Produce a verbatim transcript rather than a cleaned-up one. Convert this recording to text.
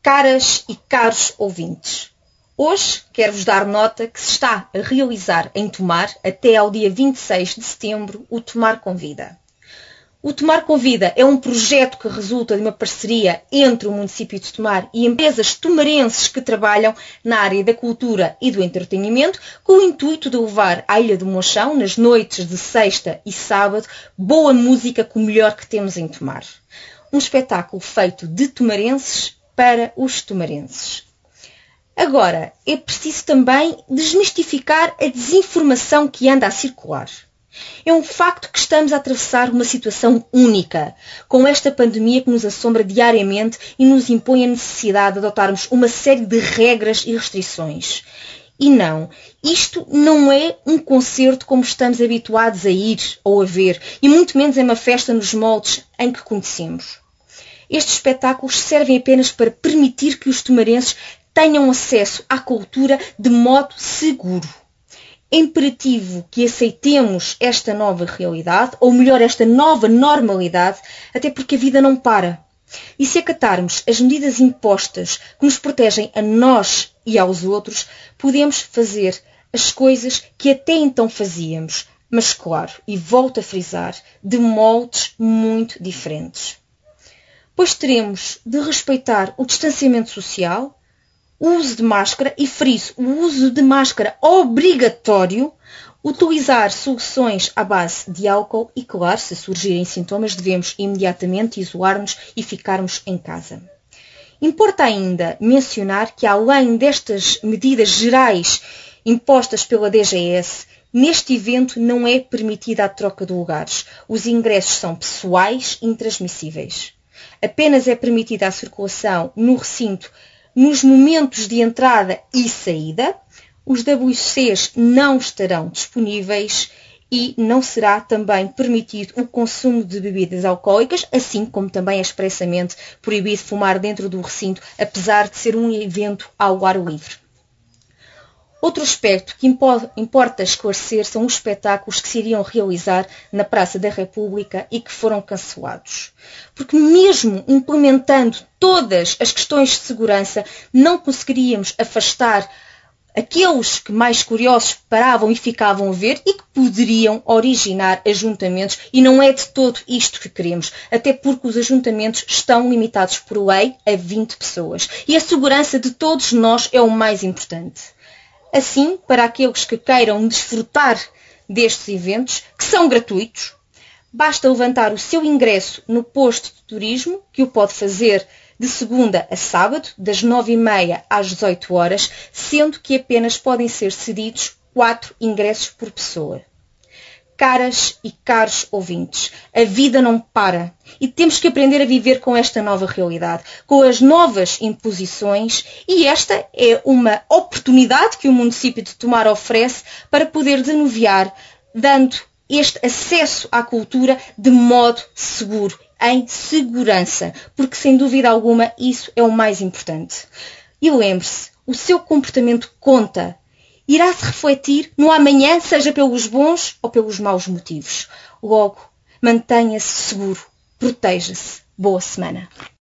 Caras e caros ouvintes, hoje quero-vos dar nota que se está a realizar em Tomar, até ao dia vinte e seis de setembro, o Tomar Convida. O Tomar Convida é um projeto que resulta de uma parceria entre o município de Tomar e empresas tomarenses que trabalham na área da cultura e do entretenimento, com o intuito de levar à Ilha do Monchão, nas noites de sexta e sábado, boa música com o melhor que temos em Tomar. Um espetáculo feito de tomarenses para os tomarenses. Agora, é preciso também desmistificar a desinformação que anda a circular. É um facto que estamos a atravessar uma situação única, com esta pandemia que nos assombra diariamente e nos impõe a necessidade de adotarmos uma série de regras e restrições. E não, isto não é um concerto como estamos habituados a ir ou a ver, e muito menos é uma festa nos moldes em que conhecemos. Estes espetáculos servem apenas para permitir que os tomarenses tenham acesso à cultura de modo seguro. É imperativo que aceitemos esta nova realidade, ou melhor, esta nova normalidade, até porque a vida não para. E se acatarmos as medidas impostas que nos protegem a nós e aos outros, podemos fazer as coisas que até então fazíamos, mas claro, e volto a frisar, de moldes muito diferentes. Pois teremos de respeitar o distanciamento social, o uso de máscara, e friso, o uso de máscara obrigatório, utilizar soluções à base de álcool e, claro, se surgirem sintomas, devemos imediatamente isolar-nos e ficarmos em casa. Importa ainda mencionar que, além destas medidas gerais impostas pela D G S, neste evento não é permitida a troca de lugares. Os ingressos são pessoais e intransmissíveis. Apenas é permitida a circulação no recinto nos momentos de entrada e saída. Os W Cs não estarão disponíveis e não será também permitido o consumo de bebidas alcoólicas, assim como também é expressamente proibido fumar dentro do recinto, apesar de ser um evento ao ar livre. Outro aspecto que importa esclarecer são os espetáculos que se iriam realizar na Praça da República e que foram cancelados. Porque mesmo implementando todas as questões de segurança, não conseguiríamos afastar aqueles que mais curiosos paravam e ficavam a ver e que poderiam originar ajuntamentos, e não é de todo isto que queremos, até porque os ajuntamentos estão limitados por lei a vinte pessoas e a segurança de todos nós é o mais importante. Assim, para aqueles que queiram desfrutar destes eventos, que são gratuitos, basta levantar o seu ingresso no posto de turismo, que o pode fazer de segunda a sábado, das nove e meia às dezoito horas, sendo que apenas podem ser cedidos quatro ingressos por pessoa. Caras e caros ouvintes, a vida não para e temos que aprender a viver com esta nova realidade, com as novas imposições, e esta é uma oportunidade que o município de Tomar oferece para poder denuviar, dando este acesso à cultura de modo seguro, em segurança, porque sem dúvida alguma isso é o mais importante. E lembre-se, o seu comportamento conta. Irá se refletir no amanhã, seja pelos bons ou pelos maus motivos. Logo, mantenha-se seguro, proteja-se. Boa semana.